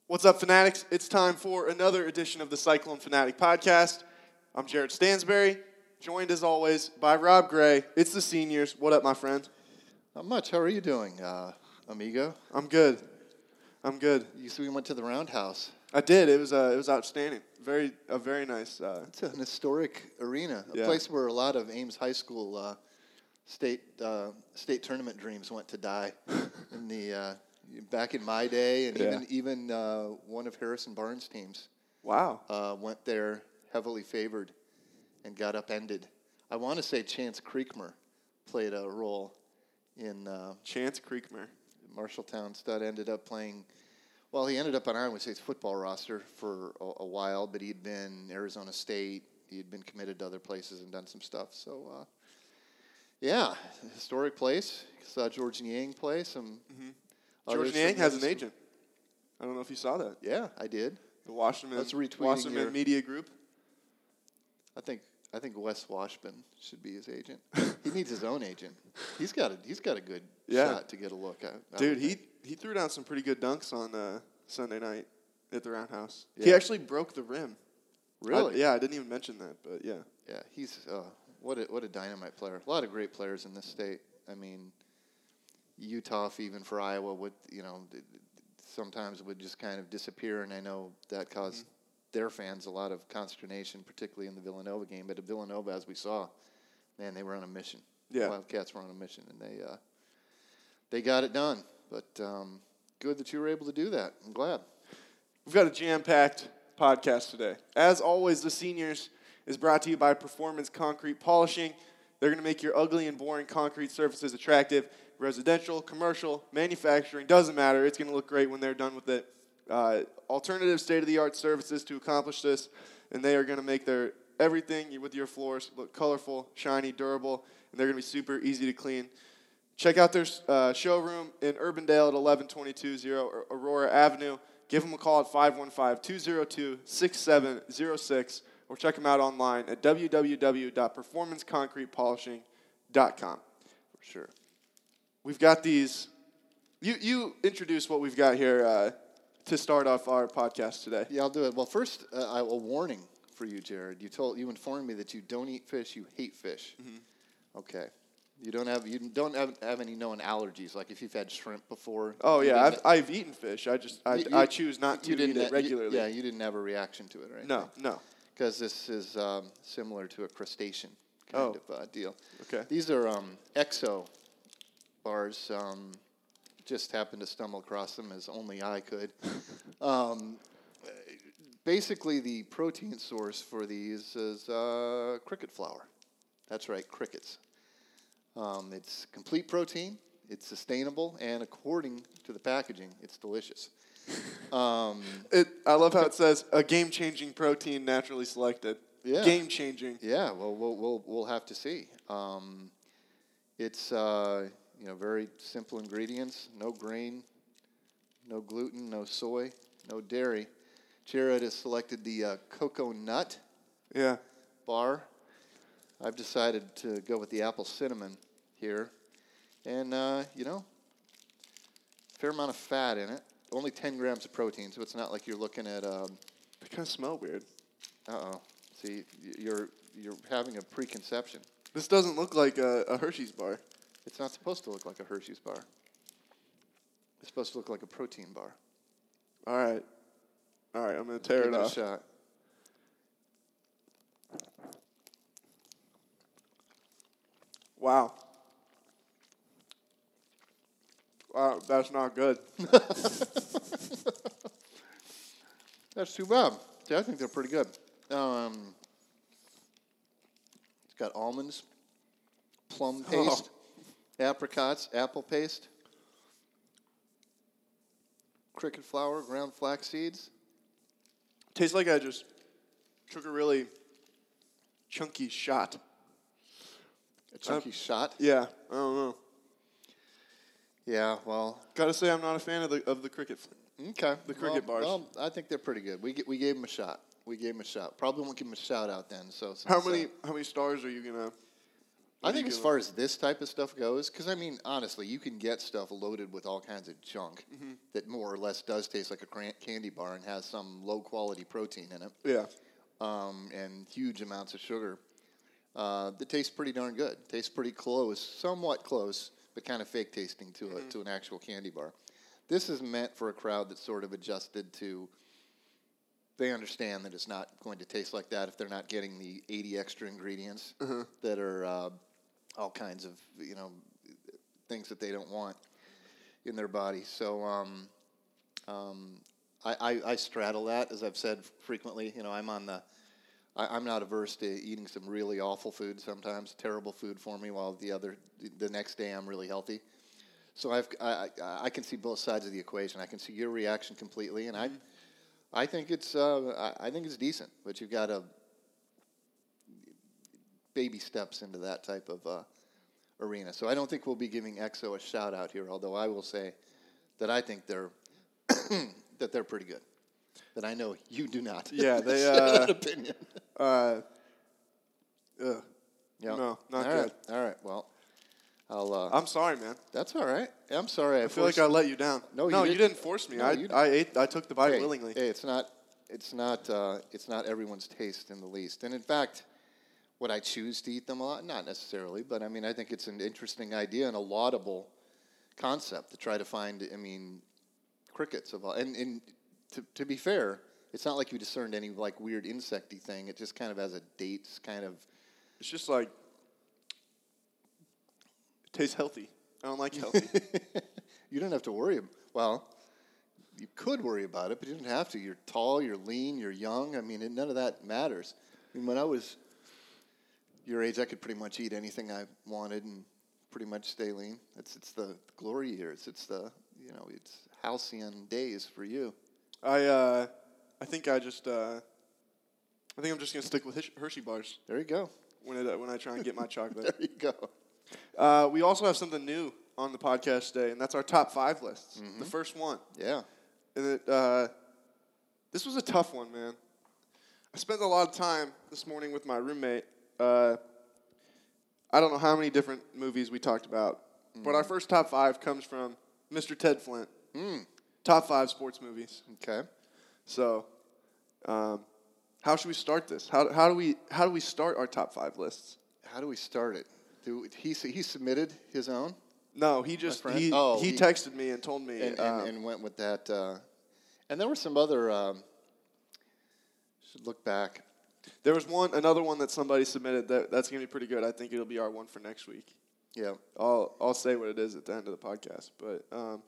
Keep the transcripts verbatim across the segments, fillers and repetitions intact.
What's up, Fanatics? It's time for another edition of the Cyclone Fanatic Podcast. I'm Jared Stansberry, joined as always by Rob Gray. It's the seniors. What up, my friend? Not much. How are you doing, uh, amigo? I'm good. I'm good. You see, we went to the Roundhouse. I did. It was uh, it was outstanding. Very a very nice. Uh, It's an historic arena, a Yeah. place where a lot of Ames High School uh, state uh, state tournament dreams went to die in the uh, back in my day, and Yeah. even even uh, one of Harrison Barnes' teams wow. uh, went there heavily favored and got upended. I want to say Chance Creekmer played a role in uh, Chance Creekmer. Marshalltown stud ended up playing. Well, he ended up on Iowa State's football roster for a, a while, but he'd been Arizona State. He'd been committed to other places and done some stuff. So, uh, yeah, historic place. Saw George Niang play. Some Mm-hmm. others George Niang from has an those- agent. I don't know if you saw that. Yeah, I did. The Wasserman, That's retweeting Wasserman your- Media Group. I think I think Wes Washburn should be his agent. He needs his own agent. He's got a he's got a good Yeah. shot to get a look at. I Dude, would he, think. he threw down some pretty good dunks on uh, Sunday night at the Roundhouse. He Yeah. actually broke the rim. Really? I, yeah, I didn't even mention that, but yeah. Yeah, he's uh, what a what a dynamite player. A lot of great players in this state. I mean, Utah, even for Iowa, would you know d- d- sometimes would just kind of disappear, and I know that caused Mm-hmm. their fans a lot of consternation, particularly in the Villanova game. But at Villanova, as we saw, man, they were on a mission. Yeah. Wildcats were on a mission, and they uh, they got it done. But um, good that you were able to do that. I'm glad. We've got a jam-packed podcast today. As always, the seniors is brought to you by Performance Concrete Polishing. They're going to make your ugly and boring concrete surfaces attractive. Residential, commercial, manufacturing, doesn't matter. It's going to look great when they're done with it. Uh, alternative state-of-the-art services to accomplish this, and they are going to make their everything with your floors look colorful, shiny, durable, and they're going to be super easy to clean. Check out their uh, showroom in Urbandale at eleven twenty-two Aurora Avenue. Give them a call at five one five, two zero two, six seven zero six or check them out online at w w w dot performance concrete polishing dot com. For sure. We've got these. You you introduce what we've got here uh, to start off our podcast today. Yeah, I'll do it. Well, first, uh, I, a warning for you, Jared. You told you informed me that you don't eat fish. You hate fish. Mm-hmm. Okay. You don't have you don't have, have any known allergies, like if you've had shrimp before. Oh you yeah, I've didn't- I've eaten fish. I just I, you- I you- choose not to you eat didn't it ha- you- regularly. yeah, you didn't have a reaction to it, right? No, no. Because this is um, similar to a crustacean kind Oh. of uh, deal. Okay. These are um, exo bars. Um, just happened to stumble across them as only I could. um, basically, the protein source for these is uh, cricket flour. That's right, crickets. Um, it's complete protein. It's sustainable, and according to the packaging, it's delicious. Um, It, I love how it says a game-changing protein naturally selected. Yeah. Game-changing. Yeah, well, we'll we'll we'll have to see. Um, it's uh, you know very simple ingredients: no grain, no gluten, no soy, no dairy. Jared has selected the uh, cocoa nut Yeah. bar. I've decided to go with the apple cinnamon here, and uh, you know, fair amount of fat in it. Only ten grams of protein, so it's not like you're looking at. Um, They kind of smell weird. uh oh, see, y- you're you're having a preconception. This doesn't look like a, a Hershey's bar. It's not supposed to look like a Hershey's bar. It's supposed to look like a protein bar. All right. All right, I'm going to tear Give it it a off. shot. Wow. Wow, that's not good. That's too bad. See, I think they're pretty good. Um, it's got almonds, plum paste, apricots, apple paste, cricket flour, ground flax seeds. Tastes like I just took a really chunky shot. A chunky shot. Yeah, I don't know. Yeah, well, Gotta say, I'm not a fan of the of the cricket. okay. The cricket well, bars. Well, I think they're pretty good. We g- we gave them a shot. We gave them a shot. Probably won't give them a shout out then. So How since, many uh, how many stars are you gonna I think as far as this type of stuff goes, because I mean, honestly, you can get stuff loaded with all kinds of junk mm-hmm. that more or less does taste like a cran- candy bar and has some low quality protein in it. Yeah. Um, and huge amounts of sugar. Uh, that tastes pretty darn good. Tastes pretty close, somewhat close, but kind of fake tasting to mm-hmm. a, to an actual candy bar. This is meant for a crowd that's sort of adjusted to. They understand that it's not going to taste like that if they're not getting the eighty extra ingredients mm-hmm. that are. Uh, all kinds of, you know, things that they don't want in their body. So um, um, I, I, I straddle that, as I've said frequently. You know, I'm on the, I, I'm not averse to eating some really awful food sometimes, terrible food for me, while the other, the next day I'm really healthy. So I've, I, I, I can see both sides of the equation. I can see your reaction completely, and mm-hmm. I, I think it's, uh, I, I think it's decent, but you've got to baby steps into that type of uh, arena. So I don't think we'll be giving X O a shout out here, although I will say that I think they're that they're pretty good. But I know you do not. Yeah, they share uh, that opinion. Uh, ugh. Yep. No, not all good. Right. All right. Well, I'll. Uh, I'm sorry, man. That's all right. I'm sorry. I, I feel like I let you down. No, no, you, you didn't force me. No, I, you I ate. I took the bite hey, willingly. Hey, it's not. It's not. Uh, it's not everyone's taste in the least. And in fact. Would I choose to eat them a lot? Not necessarily, but I mean, I think it's an interesting idea and a laudable concept to try to find, I mean, crickets of all. And, and to, to be fair, it's not like you discerned any, like, weird insecty thing. It just kind of has a dates kind of. It's just like, it tastes healthy. I don't like healthy. You don't have to worry. Well, you could worry about it, but you don't have to. You're tall, you're lean, you're young. I mean, it, none of that matters. I mean, when I was your age, I could pretty much eat anything I wanted and pretty much stay lean. It's it's the glory years. It's the, you know, it's halcyon days for you. I uh, I think I just uh, I think I'm just gonna stick with Hershey bars. There you go. When it, when I try and get my chocolate. There you go. Uh, we also have something new on the podcast today, and that's our top five lists. Mm-hmm. The first one. Yeah. And it uh, this was a tough one, man. I spent a lot of time this morning with my roommate. Uh, I don't know how many different movies we talked about, mm. but our first top five comes from Mister Ted Flint. Mm. Top five sports movies. Okay. So, um, how should we start this? How how do we how do we start our top five lists? How do we start it? Do he he submitted his own? No, he just he oh, he, he texted me and told me and, um, and, and went with that. Uh, and there were some other. Um, should look back. There was one, another one that somebody submitted that that's gonna be pretty good. I think it'll be our one for next week. Yeah, I'll I'll say what it is at the end of the podcast, but um,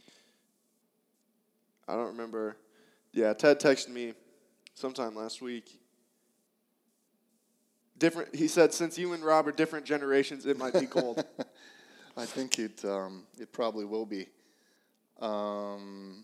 I don't remember. Yeah, Ted texted me sometime last week. Different. He said, since you and Rob are different generations, it might be cold. I think it um, it probably will be. Um,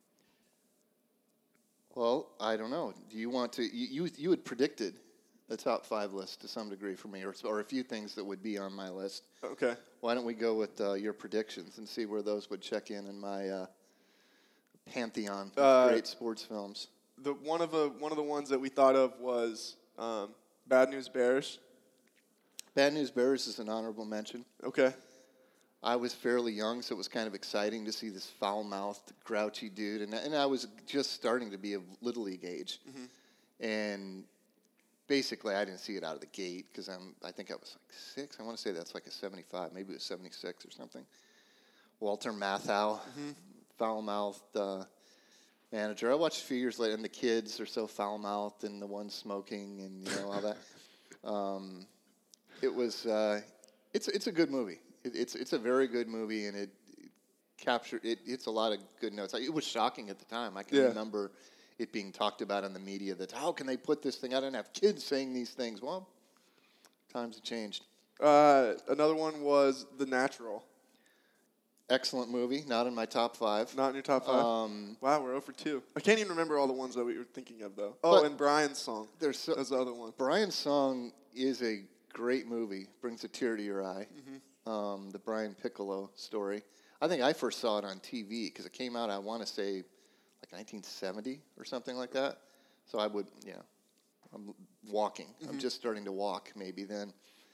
Well, I don't know. Do you want to? You you had predicted a top five list to some degree for me, or or a few things that would be on my list. Okay. Why don't we go with uh, your predictions and see where those would check in in my uh, pantheon of uh, great sports films? The one of the one of the ones that we thought of was um, Bad News Bears. Bad News Bears is an honorable mention. Okay. I was fairly young, so it was kind of exciting to see this foul-mouthed, grouchy dude. And, and I was just starting to be of Little League age. Mm-hmm. And basically, I didn't see it out of the gate because I'm. I think I was like six. I want to say that's like a seventy-five. Maybe it was seventy-six or something. Walter Matthau, mm-hmm. foul-mouthed uh, manager. I watched a few years later, and the kids are so foul-mouthed, and the one smoking, and you know all that. Um, it was. Uh, it's it's a good movie. It, it's it's a very good movie, and it, it captured it. It's a lot of good notes. It was shocking at the time. I can yeah. remember it being talked about in the media that how can they put this thing out and have kids saying these things? Well, times have changed. Uh, another one was The Natural. Excellent movie. Not in my top five. Not in your top five? Um, wow, we're zero for two. I can't even remember all the ones that we were thinking of, though. Oh, and Brian's Song. There's so, That's the other one. Brian's Song is a great movie. Brings a tear to your eye. Mm-hmm. Um, the Brian Piccolo story. I think I first saw it on T V because it came out, I want to say, like nineteen seventy or something like that. So I would, yeah, I'm walking. Mm-hmm. I'm just starting to walk maybe then.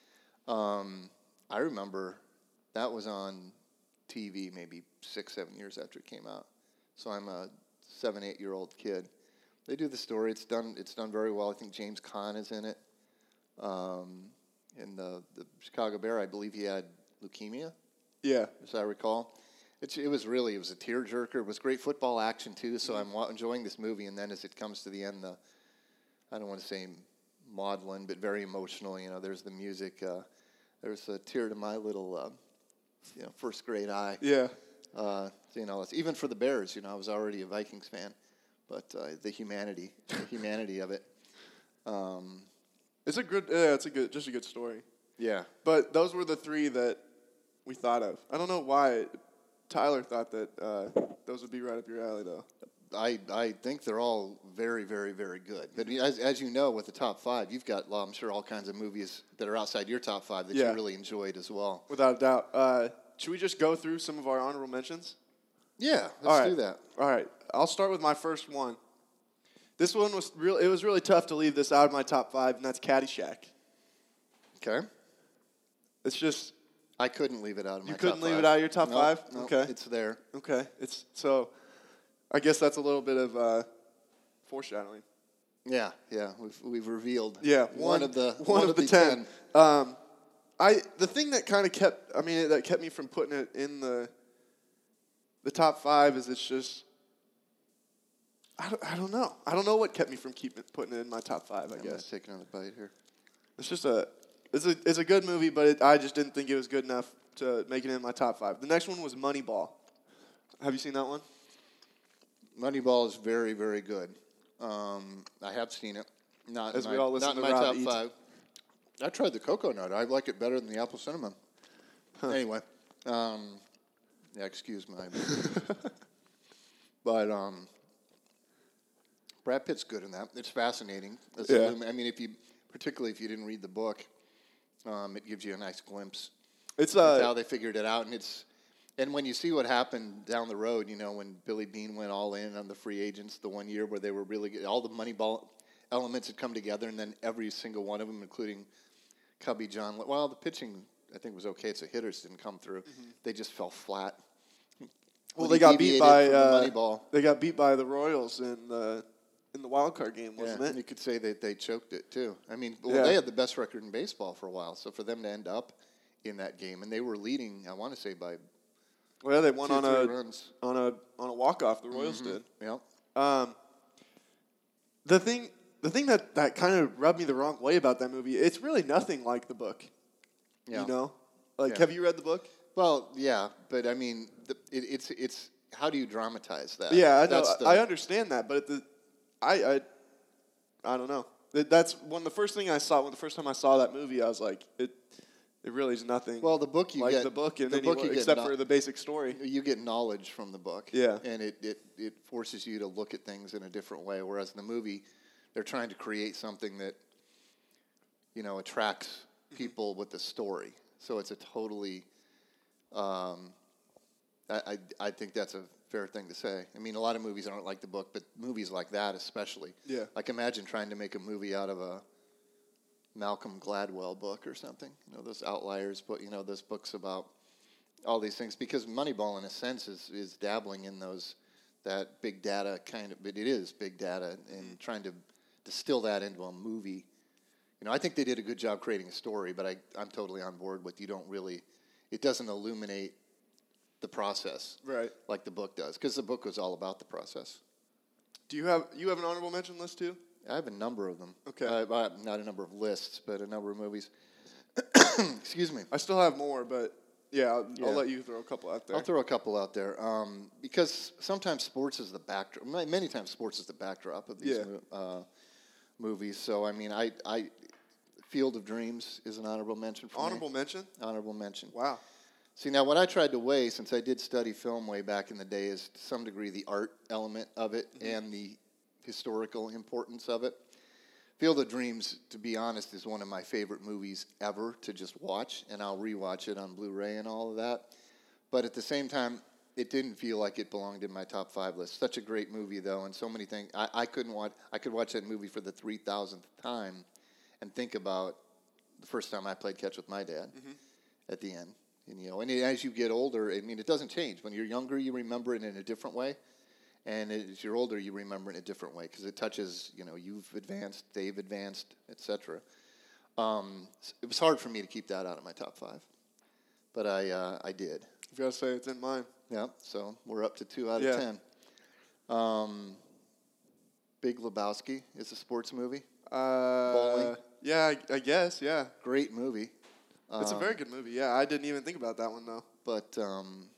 Um, I remember that was on T V maybe six, seven years after it came out. So I'm a seven, eight year old kid. They do the story. It's done. It's done very well. I think James Caan is in it. Um, in the the Chicago Bear, I believe he had leukemia, Yeah. as I recall. It's, it was really it was a tearjerker. It was great football action too. So I'm wa- enjoying this movie. And then as it comes to the end, the I don't want to say maudlin, but very emotional. You know, there's the music. Uh, there's a tear to my little, uh, you know, first grade eye. Yeah. Uh, you know, it's, even for the Bears, you know, I was already a Vikings fan, but uh, the humanity, the humanity of it. Um, It's a good, yeah, it's a good, just a good story. yeah. But those were the three that we thought of. I don't know why Tyler thought that uh, those would be right up your alley, though. I, I think they're all very, very, very good. But as, as you know, with the top five, you've got, well, I'm sure, all kinds of movies that are outside your top five that Yeah. you really enjoyed as well. Without a doubt. Uh, should we just go through some of our honorable mentions? Yeah, let's All right. do that. All right. I'll start with my first one. This one was real. It was really tough to leave this out of my top five, and that's Caddyshack. Okay. It's just I couldn't leave it out of my you top couldn't leave five. it out of your top Nope, five. nope, Okay. It's there. Okay. It's so. I guess that's a little bit of uh, foreshadowing. Yeah, yeah. We've we've revealed Yeah, one, one, of the one, of, the, ten. Um, I the thing that kind of kept I mean that kept me from putting it in the the top five is it's just I don't, I don't know I don't know what kept me from keeping putting it in my top five. I I'm gonna guess take another bite here. it's just a it's a it's a good movie, but it, I just didn't think it was good enough to make it in my top five. The next one was Moneyball. Have you seen that one? Moneyball is very, very good. Um, I have seen it. Not As in we my, all listen not in to my Rob top eat. five. I tried the cocoa nut. I like it better than the apple cinnamon. Anyway, um, yeah, excuse my. but um, Brad Pitt's good in that. It's fascinating. It's Yeah. illumi- I mean, if you, particularly if you didn't read the book, um, it gives you a nice glimpse. It's It's uh how they figured it out, and it's and when you see what happened down the road, you know, when Billy Bean went all in on the free agents the one year where they were really good, all the Moneyball elements had come together, and then every single one of them, including Cubby John, well, the pitching I think was okay. It's the hitters didn't come through; they just fell flat. well When they he got beat deviated by from the uh, Moneyball. they got beat by the Royals in the in the wild card game, Yeah, wasn't and you it? could say that they choked it too. I mean, well, Yeah. they had the best record in baseball for a while, so for them to end up in that game, and they were leading, I want to say by Well, they won two or on three a runs. on a on a walk off. The Royals did. Yeah. Um, the thing, the thing that, that kind of rubbed me the wrong way about that movie, it's really nothing like the book. Yeah. You know, like Yeah. have you read the book? Well, yeah, but I mean, the, it, it's it's how do you dramatize that? Yeah, I know. That's the, I understand that, but the, I, I, I don't know. That- That's one the first thing I saw. When the first time I saw that movie, I was like, it, it really is nothing. Well, the book you like get the book in the any book way, you get except no- for the basic story. you get knowledge from the book. Yeah. and it, it it forces you to look at things in a different way. Whereas in the movie, they're trying to create something that you know attracts people with the story. So it's a totally. Um, I, I I think that's a fair thing to say. I mean, a lot of movies aren't like the book, but movies like that especially. Yeah. Like imagine trying to make a movie out of a Malcolm Gladwell book or something. You know, those outliers, but you know, those books about all these things. Because Moneyball, in a sense, is is dabbling in those that big data kind of. But it is big data and trying to distill that into a movie. You know, I think they did a good job creating a story, but I I'm totally on board with you don't really. It doesn't illuminate the process Right. like the book does, because the book was all about the process. Do you have you have an honorable mention list too? I have a number of them. Okay. Uh, uh, not a number of lists, but a number of movies. Excuse me. I still have more, but yeah, I'll, Yeah. I'll let you throw a couple out there. I'll throw a couple out there um, because sometimes sports is the backdrop. Many times sports is the backdrop of these Yeah. mo- uh, movies. So I mean, I, I Field of Dreams is an honorable mention for Honorable me. mention? Honorable mention. Wow. See, now what I tried to weigh, since I did study film way back in the day, is to some degree the art element of it and the historical importance of it. Field of Dreams, to be honest, is one of my favorite movies ever to just watch, and I'll rewatch it on Blu-ray and all of that. But at the same time, it didn't feel like it belonged in my top five list. Such a great movie, though, and so many things. I, I couldn't watch. I could watch that movie for the three thousandth time, and think about the first time I played catch with my dad mm-hmm. at the end. And, you know, and as you get older, I mean, it doesn't change. When you're younger, you remember it in a different way. And as you're older, you remember it in a different way because it touches, you know, you've advanced, they've advanced, et cetera. Um, it was hard for me to keep that out of my top five. But I uh, I did. I've got to say it's in mine. Yeah, so we're up to two out yeah. of ten. Um, Big Lebowski is a sports movie. Uh, Bowling. Yeah, I, I guess, yeah. Great movie. It's um, a very good movie, yeah. I didn't even think about that one, though. But, um,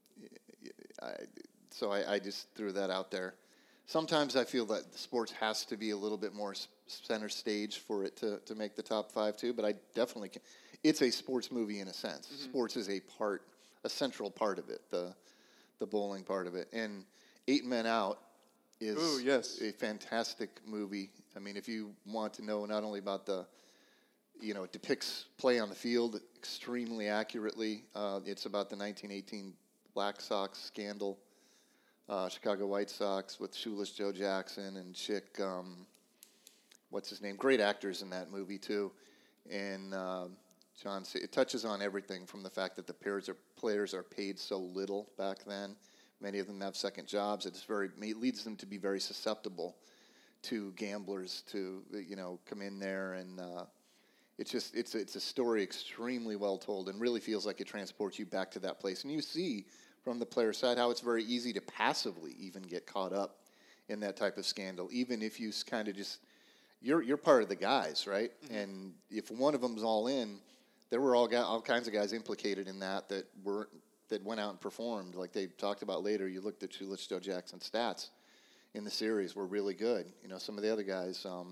I, so I, I just threw that out there. Sometimes I feel that sports has to be a little bit more center stage for it to, to make the top five, too. But I definitely can. It's a sports movie in a sense. Mm-hmm. Sports is a part, a central part of it, the the bowling part of it. And Eight Men Out is Ooh, yes. a fantastic movie. I mean, if you want to know not only about the, you know, it depicts play on the field extremely accurately. Uh, it's about the nineteen eighteen Black Sox scandal, uh, Chicago White Sox with Shoeless Joe Jackson and Chick, um, what's his name? Great actors in that movie, too. And uh, John, it touches on everything from the fact that the players are, players are paid so little back then. Many of them have second jobs. It's very, it leads them to be very susceptible to gamblers to, you know, come in there. And uh, it's just, it's, it's a story extremely well told and really feels like it transports you back to that place. And you see from the player side how it's very easy to passively even get caught up in that type of scandal, even if you kind of just, you're you're part of the guys, right? Mm-hmm. And if one of them's all in, there were all got all kinds of guys implicated in that that were that went out and performed. Like they talked about later, you looked at Shoeless Joe Jackson's stats in the series were really good. You know, some of the other guys, um,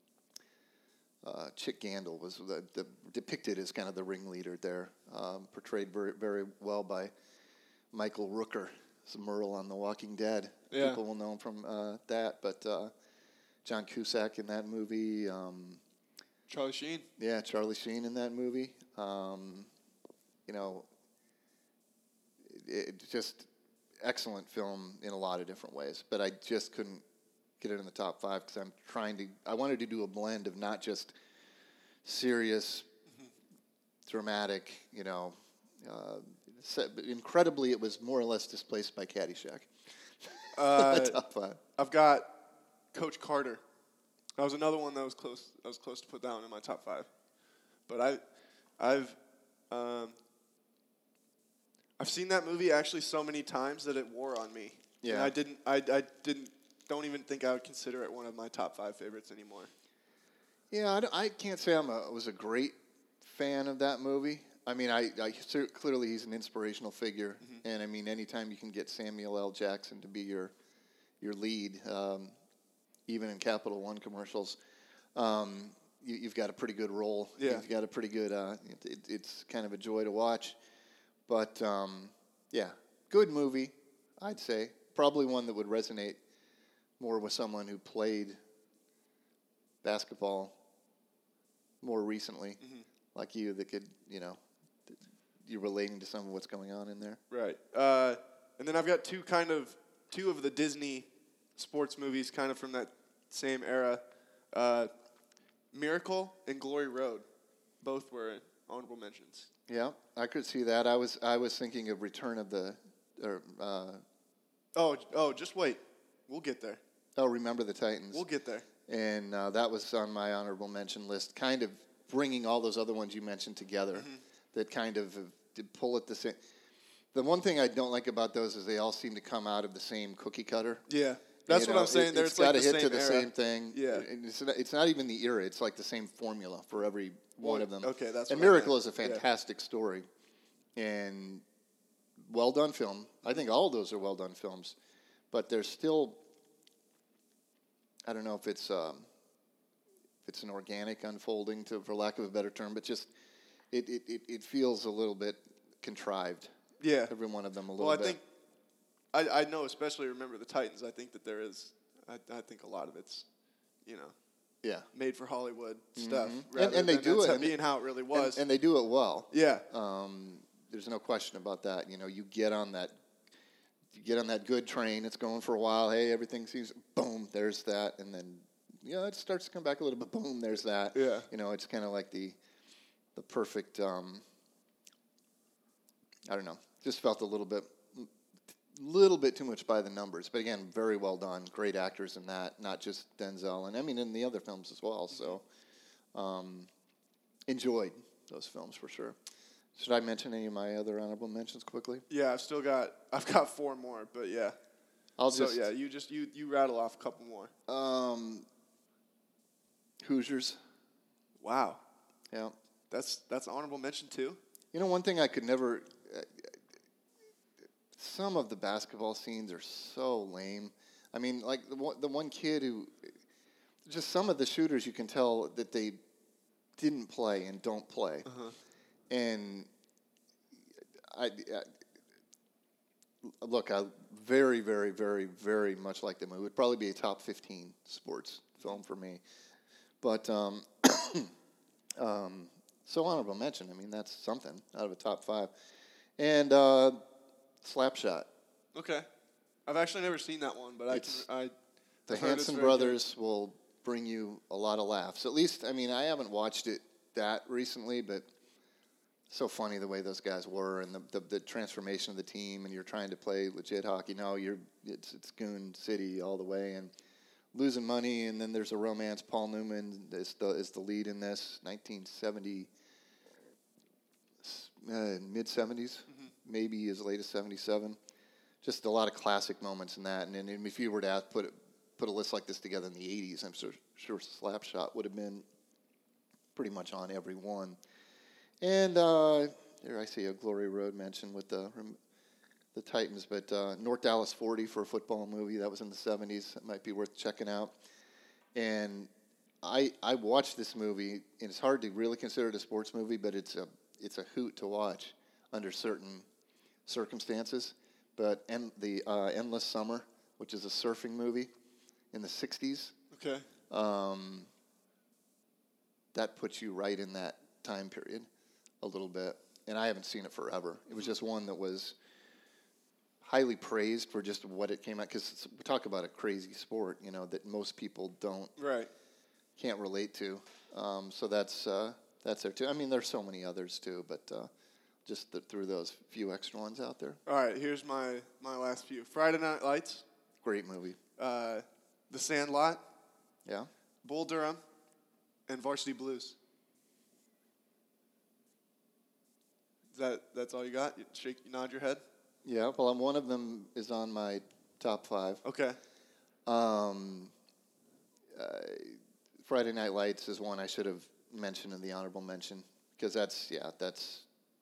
uh, Chick Gandil was the, the, depicted as kind of the ringleader there, um, portrayed very very well by Michael Rooker, as Merle on The Walking Dead. Yeah. People will know him from uh, that, but. Uh, John Cusack in that movie. Um, Charlie Sheen. Yeah, Charlie Sheen in that movie. Um, you know, it, it just excellent film in a lot of different ways. But I just couldn't get it in the top five because I'm trying to. I wanted to do a blend of not just serious, mm-hmm. dramatic. You know, uh, incredibly, it was more or less displaced by Caddyshack. Uh, top five. I've got Coach Carter. That was another one that was close. I was close to put down in my top five, but I, I've, um, I've seen that movie actually so many times that it wore on me. Yeah, and I didn't. I, I didn't. Don't even think I would consider it one of my top five favorites anymore. Yeah, I, don't- I can't say I'm a was a great fan of that movie. I mean, I, I clearly he's an inspirational figure, mm-hmm. and I mean, anytime you can get Samuel L. Jackson to be your your lead. Um, even in Capital One commercials, um, you, you've got a pretty good role. Yeah. You've got a pretty good, uh, it, it, it's kind of a joy to watch. But, um, yeah, good movie, I'd say. Probably one that would resonate more with someone who played basketball more recently, mm-hmm. like you, that could, you know, you're relating to some of what's going on in there. Right. Uh, and then I've got two kind of, two of the Disney sports movies kind of from that same era. Uh, Miracle and Glory Road. Both were honorable mentions. Yeah, I could see that. I was I was thinking of Return of the... Or, uh, oh, oh, just wait. We'll get there. Oh, Remember the Titans. We'll get there. And uh, that was on my honorable mention list, kind of bringing all those other ones you mentioned together mm-hmm. that kind of uh, did pull it the same. The one thing I don't like about those is they all seem to come out of the same cookie cutter. Yeah. That's you what know, I'm saying. It, There's it's like got the to hit same to the era. same thing. Yeah. It's not, it's not even the era. It's like the same formula for every well, one of them. Okay, that's And what Miracle I is a fantastic yeah. story. And well done film. I think all of those are well done films. But there's still, I don't know if it's um, if it's an organic unfolding, to, for lack of a better term, but just it, it, it, it feels a little bit contrived. Yeah. Every one of them a little well, I bit. think I, I know, especially Remember the Titans, I think that there is, I, I think a lot of it's, you know, yeah, made for Hollywood stuff. Mm-hmm. And, and they do it. And being how it really was. And, and they do it well. Yeah. Um, there's no question about that. You know, you get on that, you get on that good train. It's going for a while. Hey, everything seems, boom, there's that. And then, you know, it starts to come back a little bit. Boom, there's that. Yeah. You know, it's kind of like the, the perfect. Um, I don't know. Just felt a little bit, little bit too much by the numbers. But again, very well done. Great actors in that, not just Denzel, and I mean in the other films as well. So, um, enjoyed those films for sure. Should I mention any of my other honorable mentions quickly? Yeah, I've still got I've got four more, but yeah. I'll so just yeah, you just you you rattle off a couple more. Um, Hoosiers. Wow, Yeah. that's that's honorable mention too. You know, one thing I could never. Uh, some of the basketball scenes are so lame. I mean, like the one, the one kid who, just some of the shooters, you can tell that they didn't play and don't play, Uh-huh. and I, I look, I very, very, very, very much like the movie. It would probably be a top fifteen sports film for me, but um, um, so honorable mention. I mean, that's something out of a top five, and uh, Slapshot. Okay, I've actually never seen that one, but I It's- can I. The I've heard it's Hanson very brothers will bring you a lot of laughs. At least, I mean, I haven't watched it that recently, but so funny the way those guys were and the, the, the transformation of the team. And you're trying to play legit hockey. No, you're it's it's Goon City all the way and losing money. And then there's a romance. Paul Newman is the is the lead in this. nineteen seventy, uh, mid seventies, mm-hmm. maybe as late as seventy-seven. Just a lot of classic moments in that. And, and if you were to ask, put it. Put a list like this together in the eighties, I'm sure, sure Slapshot would have been pretty much on every one. And uh, here I see a Glory Road mention with the the Titans, but uh, North Dallas forty for a football movie. That was in the seventies. It might be worth checking out. And I I watched this movie, and it's hard to really consider it a sports movie, but it's a it's a hoot to watch under certain circumstances. But and the uh, Endless Summer, which is a surfing movie in the sixties. Okay. Um, that puts you right in that time period a little bit. And I haven't seen it forever. It was just one that was highly praised for just what it came out. Because we talk about a crazy sport, you know, that most people don't, Right. can't relate to. Um, so that's uh, that's there too. I mean, there's so many others too, but uh, just th- threw those few extra ones out there. All right. Here's my my last few. Friday Night Lights. Great movie. Uh, The Sandlot. Yeah. Bull Durham. And Varsity Blues. Is that that's all you got? You shake, you nod your head. Yeah. Well, um, one of them is on my top five. Okay. Um, uh, Friday Night Lights is one I should have mentioned in the honorable mention because that's yeah that's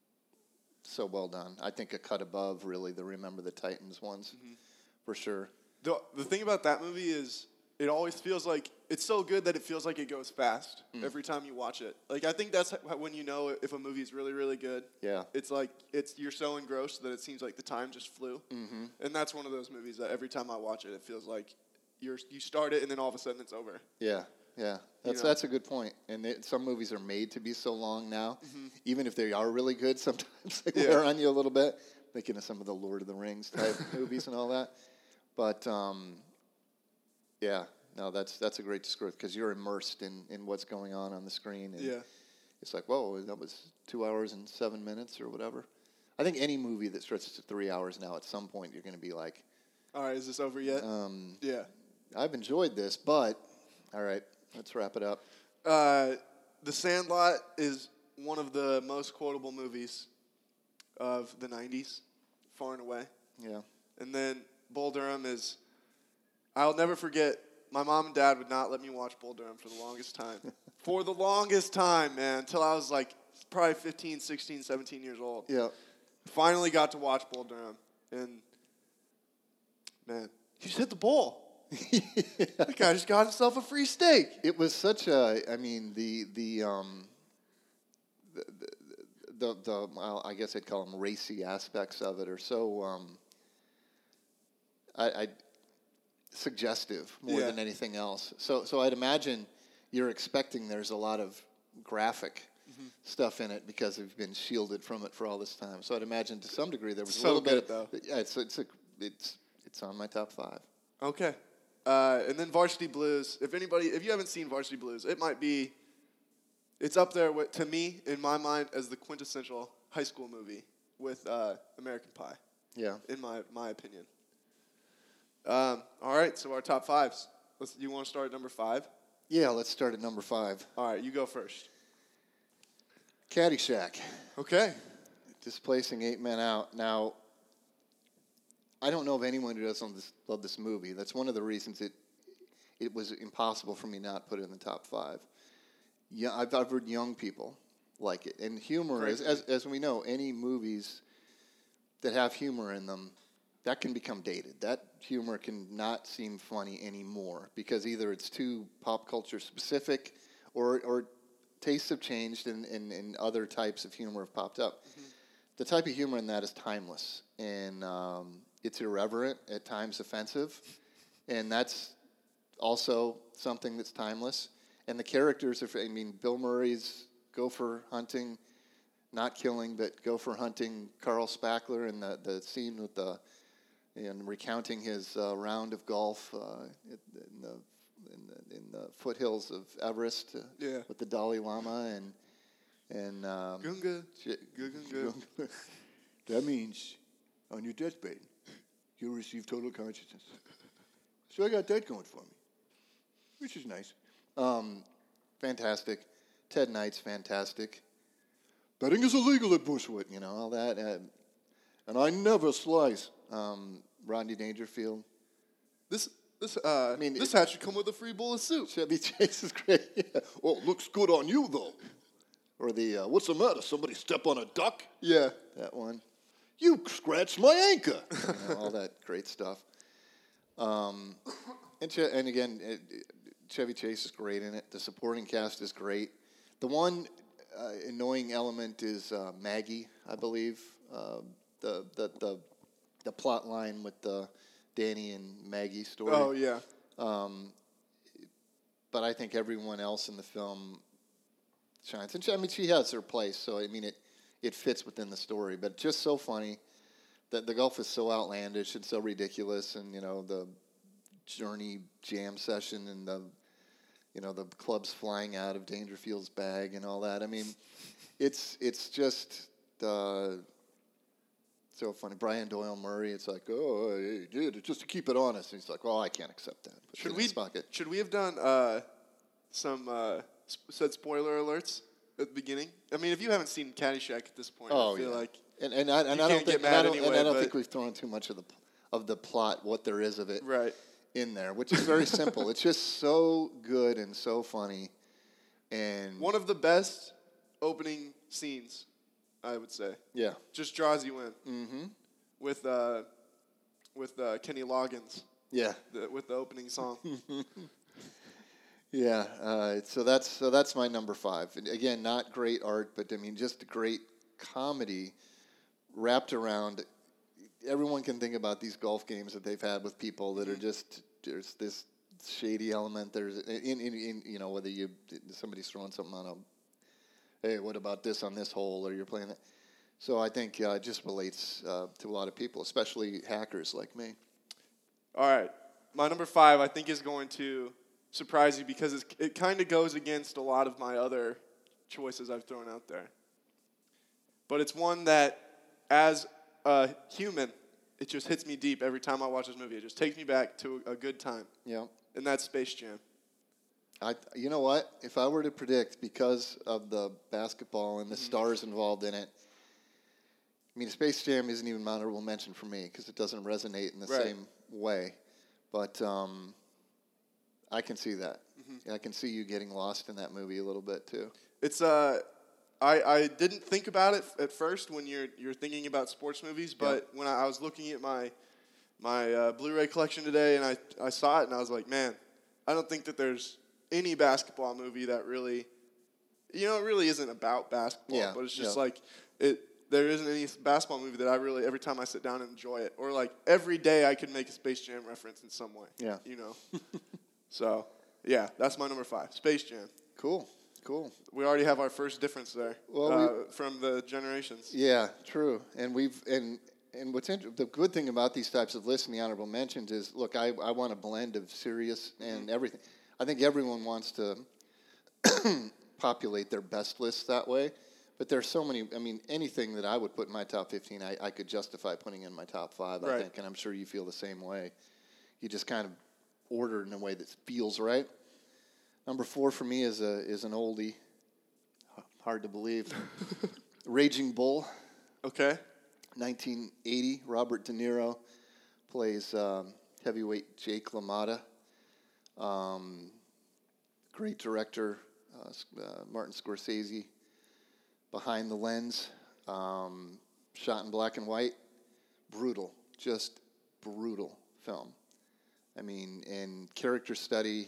so well done. I think a cut above really the Remember the Titans ones mm-hmm. for sure. The the thing about that movie is it always feels like it's so good that it feels like it goes fast mm. every time you watch it. Like I think that's when you know if a movie is really really good. Yeah. It's like it's you're so engrossed that it seems like the time just flew. Mm-hmm. And that's one of those movies that every time I watch it, it feels like you're you start it and then all of a sudden it's over. Yeah. Yeah, that's you know? that's a good point. And it, some movies are made to be so long now, mm-hmm. even if they are really good. Sometimes they yeah. wear on you a little bit. Thinking of some of the Lord of the Rings type movies and all that. But um, yeah, no, that's that's a great description because you're immersed in, in what's going on on the screen. And yeah, it's like whoa, that was two hours and seven minutes or whatever. I think any movie that stretches to three hours now, at some point, you're going to be like, all right, is this over yet? Um, yeah, I've enjoyed this, but all right. Let's wrap it up. Uh, The Sandlot is one of the most quotable movies of the nineties, far and away. Yeah. And then Bull Durham is, I'll never forget, my mom and dad would not let me watch Bull Durham for the longest time. for the longest time, man, until I was like probably fifteen, sixteen, seventeen years old. Yeah. Finally got to watch Bull Durham. And, man, he just hit the ball. yeah. That guy just got himself a free steak. It was such a, I mean, the, the, um, the, the, the, the well, I guess I'd call them racy aspects of it are so, um, I, I suggestive more yeah. than anything else. So, so I'd imagine you're expecting there's a lot of graphic mm-hmm. stuff in it because we've been shielded from it for all this time. So I'd imagine to some degree there was so a little good, bit. Though. Yeah, it's it's a, it's it's on my top five. Okay. Uh, and then Varsity Blues. If anybody, if you haven't seen Varsity Blues, it might be, It's up there with, to me, in my mind, as the quintessential high school movie with uh, American Pie. Yeah. In my my opinion. Um, all right, so our top fives. Let's, you want to start at number five? Yeah, let's start at number five. All right, you go first. Caddyshack. Okay. Displacing eight men out. Now, I don't know of anyone who doesn't love this, love this movie. That's one of the reasons it it was impossible for me not to put it in the top five. Yeah, I've, I've heard young people like it. And humor, is, as, as we know, any movies that have humor in them, that can become dated. That humor can not seem funny anymore because either it's too pop culture specific or or tastes have changed and, and, and other types of humor have popped up. Mm-hmm. The type of humor in that is timeless, and um, it's irreverent, at times offensive, and that's also something that's timeless. And the characters are, I mean, Bill Murray's gopher hunting, not killing, but gopher hunting Carl Spackler in the, the scene with the, and recounting his uh, round of golf uh, in the in the, in the foothills of Everest uh, yeah. with the Dalai Lama and and um, Gunga. Sh- Gunga. That means on your deathbed you'll receive total consciousness. So I got that going for me, which is nice. Um, fantastic. Ted Knight's fantastic. Betting is illegal at Bushwick, you know, all that. Uh, and I never slice. Um, Rodney Dangerfield. This this uh I mean, this it- hat should come with a free bowl of soup. Chevy Chase is great. Yeah. Oh, looks good on you, though. Or the, uh, what's the matter? Somebody step on a duck? Yeah. That one. You scratched my anchor. You know, all that great stuff. Um, and, che- and again, it, it, Chevy Chase is great in it. The supporting cast is great. The one uh, annoying element is uh, Maggie, I believe. Uh, the, the the the plot line with the Danny and Maggie story. Oh yeah. Um, but I think everyone else in the film shines. And she, I mean, she has her place, so I mean, it it fits within the story. But just so funny that the golf is so outlandish and so ridiculous, and you know the Journey jam session and the you know the clubs flying out of Dangerfield's bag and all that. I mean, it's it's just. Uh, So funny, Brian Doyle Murray. It's like, oh, he did it just to keep it honest. And he's like, well, I can't accept that. Put Should it in we his pocket. should we have done uh, some uh, sp- said spoiler alerts at the beginning? I mean, if you haven't seen Caddyshack at this point, Oh I feel yeah. like and and I, and you I don't can't think get and I mad don't, anyway, and I don't but- think we've thrown too much of the of the plot, what there is of it, right. in there, which is very simple. It's just so good and so funny, and One of the best opening scenes, I would say. yeah, Just draws you in. mm-hmm. With uh, with uh, Kenny Loggins, yeah, the, with the opening song. yeah. Uh, so that's so that's my number five. And again, not great art, but I mean, just great comedy wrapped around. Everyone can think about these golf games that they've had with people that are just there's this shady element. There's in, in, in you know whether you somebody's throwing something on a hey, what about this on this hole, or you're playing that. So I think uh, it just relates uh, to a lot of people, especially hackers like me. All right, my number five I think is going to surprise you because it's, it kind of goes against a lot of my other choices I've thrown out there. But it's one that, as a human, it just hits me deep every time I watch this movie. It just takes me back to a, a good time, Yeah. and that's Space Jam. I, you know what? If I were to predict, because of the basketball and the Mm-hmm. stars involved in it, I mean, Space Jam isn't even an honorable mention for me because it doesn't resonate in the Right. same way. But um, I can see that. Mm-hmm. I can see you getting lost in that movie a little bit too. It's uh, I I didn't think about it at first when you're you're thinking about sports movies, but when I, I was looking at my my uh, Blu-ray collection today and I I saw it and I was like, man, I don't think that there's any basketball movie that really, you know, it really isn't about basketball, Yeah, but it's just yeah. like it. There isn't any basketball movie that I really, every time I sit down and enjoy it, or like every day I can make a Space Jam reference in some way. Yeah. You know. So yeah, that's my number five, Space Jam. Cool. Cool. We already have our first difference there Well, uh, from the generations. Yeah, true. And we've and and what's inter- the good thing about these types of lists and the honorable mentions is, look, I I want a blend of serious and everything. I think everyone wants to populate their best lists that way. But there's so many. I mean, anything that I would put in my top fifteen, I, I could justify putting in my top five. Right. I think, and I'm sure you feel the same way. You just kind of order it in a way that feels right. Number four for me is a is an oldie. Hard to believe. Raging Bull. Okay. nineteen eighty. Robert De Niro plays um, heavyweight Jake LaMotta. Um, great director, uh, uh, Martin Scorsese. Behind the Lens, um, shot in black and white, brutal, just brutal film. I mean, in character study,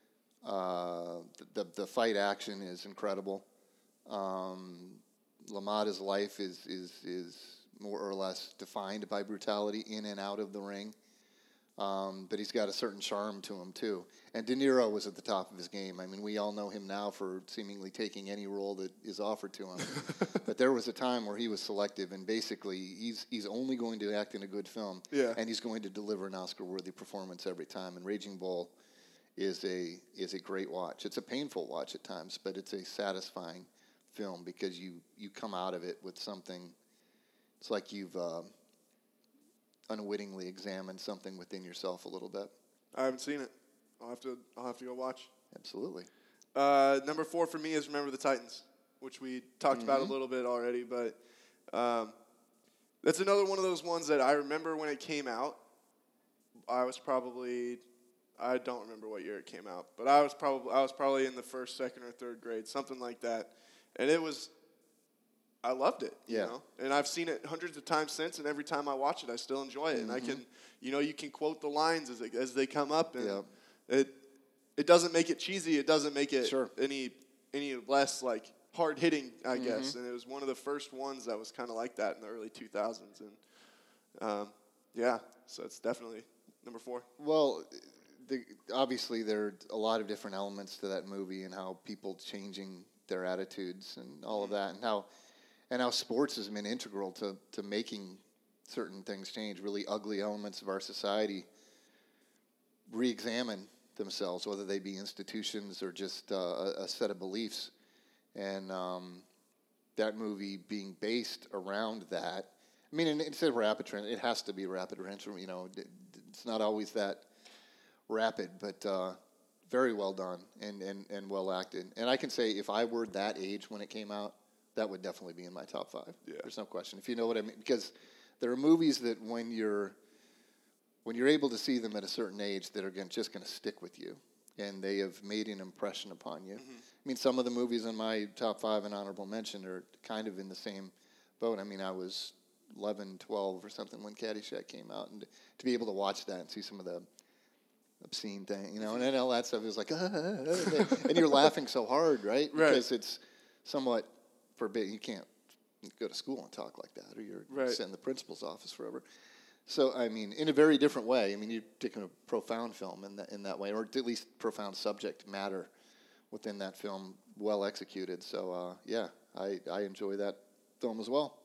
uh, the, the the fight action is incredible. Um, LaMotta's life is is is more or less defined by brutality in and out of the ring. Um, but he's got a certain charm to him, too. And De Niro was at the top of his game. I mean, we all know him now for seemingly taking any role that is offered to him. But there was a time where he was selective, and basically he's he's only going to act in a good film, yeah. and he's going to deliver an Oscar-worthy performance every time. And Raging Bull is a is a great watch. It's a painful watch at times, but it's a satisfying film because you, you come out of it with something. It's like you've... Uh, unwittingly examine something within yourself a little bit. I haven't seen it. I'll have to. I'll have to go watch. Absolutely. Uh, number four for me is Remember the Titans, which we talked Mm-hmm. about a little bit already, but um, that's another one of those ones that I remember when it came out. I was probably. I don't remember what year it came out, but I was probably I was probably in the first, second, or third grade, something like that, and it was. I loved it, you yeah. know, and I've seen it hundreds of times since, and every time I watch it, I still enjoy it, mm-hmm. and I can, you know, you can quote the lines as it, as they come up, and yeah. it it doesn't make it cheesy, it doesn't make it sure. any any less like hard hitting, I mm-hmm. guess, and it was one of the first ones that was kind of like that in the early two thousands, and um, yeah, so it's definitely number four. Well, the, obviously there are a lot of different elements to that movie, and how people changing their attitudes and all mm-hmm. of that, and how. And how sports has been integral to, to making certain things change. Really ugly elements of our society re-examine themselves, whether they be institutions or just uh, a, a set of beliefs. And um, that movie being based around that. I mean, instead of rapid transition, it has to be rapid transition. You know, it's not always that rapid, but uh, very well done and, and, and well acted. And I can say if I were that age when it came out, that would definitely be in my top five. Yeah. There's no question. If you know what I mean, because there are movies that when you're when you're able to see them at a certain age, that are gonna, just going to stick with you, and they have made an impression upon you. Mm-hmm. I mean, some of the movies in my top five and honorable mention are kind of in the same boat. I mean, I was eleven, twelve or something when Caddyshack came out, and to be able to watch that and see some of the obscene thing, you know, and then all that stuff, it was like, ah, and you're laughing so hard, right? Right. Because it's somewhat forbidden. You can't go to school and talk like that, or you're right. sitting in the principal's office forever. So, I mean, in a very different way. I mean, you're taking a profound film in that in that way, or at least profound subject matter within that film, well executed. So, uh, yeah, I, I enjoy that film as well.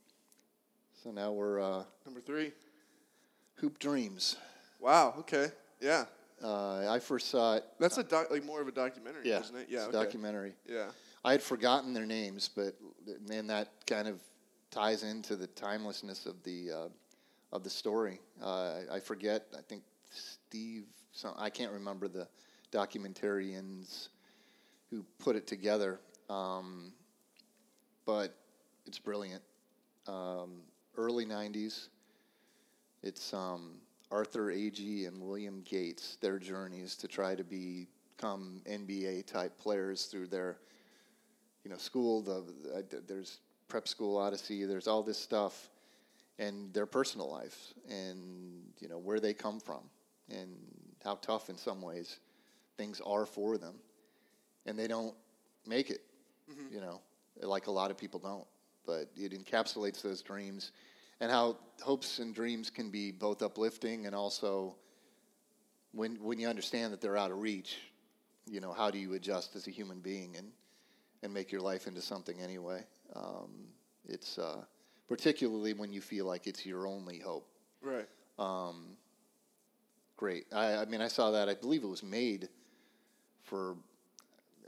So now we're uh, number three, Hoop Dreams. Wow. Okay. Yeah. Uh, I first saw it. That's a doc, like more of a documentary, yeah, isn't it? Yeah. It's okay. a documentary. Yeah. I had forgotten their names, but and that kind of ties into the timelessness of the uh, of the story. Uh, I, I forget. I think Steve. Some, I can't remember the documentarians who put it together, um, but it's brilliant. Um, early nineties. It's um, Arthur Agee and William Gates. Their journeys to try to become N B A type players through their you know, school, the, the there's prep school odyssey, there's all this stuff, and their personal life, and, you know, where they come from, and how tough in some ways things are for them. And they don't make it, mm-hmm. you know, like a lot of people don't. But it encapsulates those dreams, and how hopes and dreams can be both uplifting and also, when when you understand that they're out of reach, you know, how do you adjust as a human being and and make your life into something anyway. Um, it's uh, particularly when you feel like it's your only hope. Right. Um, great. I, I mean, I saw that. I believe it was made for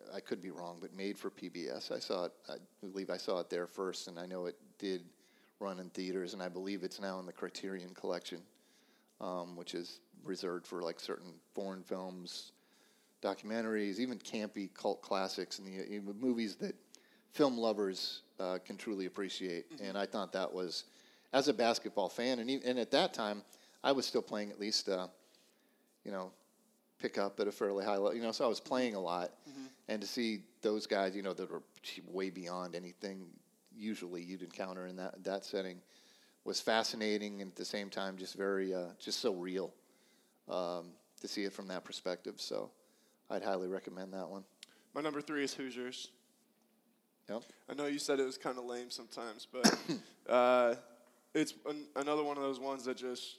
I could be wrong, but made for P B S. I saw it. I believe I saw it there first, and I know it did run in theaters, and I believe it's now in the Criterion Collection, um, which is reserved for like certain foreign films, documentaries, even campy cult classics, and the even movies that film lovers uh, can truly appreciate. Mm-hmm. And I thought that was, as a basketball fan, and even, and at that time, I was still playing at least, uh, you know, pick up at a fairly high level, you know, so I was playing a lot. Mm-hmm. And to see those guys, you know, that were way beyond anything usually you'd encounter in that that setting was fascinating, and at the same time just very, uh, just so real um, to see it from that perspective. So I'd highly recommend that one. My number three is Hoosiers. Yep. I know you said it was kind of lame sometimes, but uh, it's an, another one of those ones that just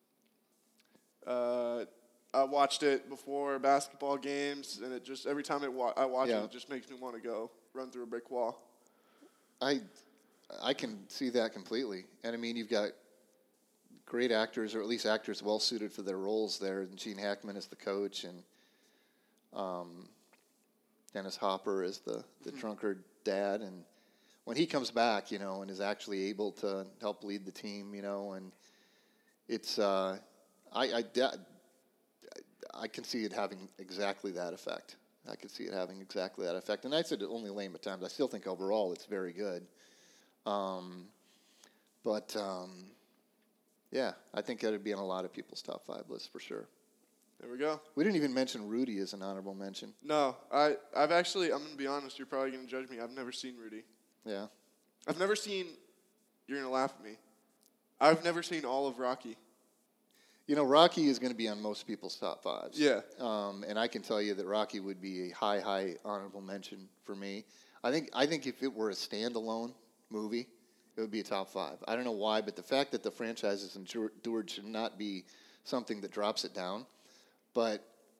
uh, I watched it before basketball games, and it just every time it wa- I watch yeah. it, it just makes me want to go run through a brick wall. I I can see that completely, and I mean you've got great actors, or at least actors well suited for their roles there. And Gene Hackman is the coach, and um, Dennis Hopper is the the mm-hmm. drunkard dad, and when he comes back, you know, and is actually able to help lead the team, you know, and it's uh, I I, I can see it having exactly that effect. I could see it having exactly that effect, and I said it only lame at times. I still think overall it's very good, um, but um, yeah, I think that'd be on a lot of people's top five lists for sure. There we go. We didn't even mention Rudy as an honorable mention. No, I, I've actually, I'm going to be honest, you're probably going to judge me. I've never seen Rudy. Yeah. I've never seen, you're going to laugh at me, I've never seen all of Rocky. You know, Rocky is going to be on most people's top fives. Yeah. Um, and I can tell you that Rocky would be a high, high honorable mention for me. I think I think if it were a standalone movie, it would be a top five. I don't know why, but the fact that the franchise is endured should not be something that drops it down. But,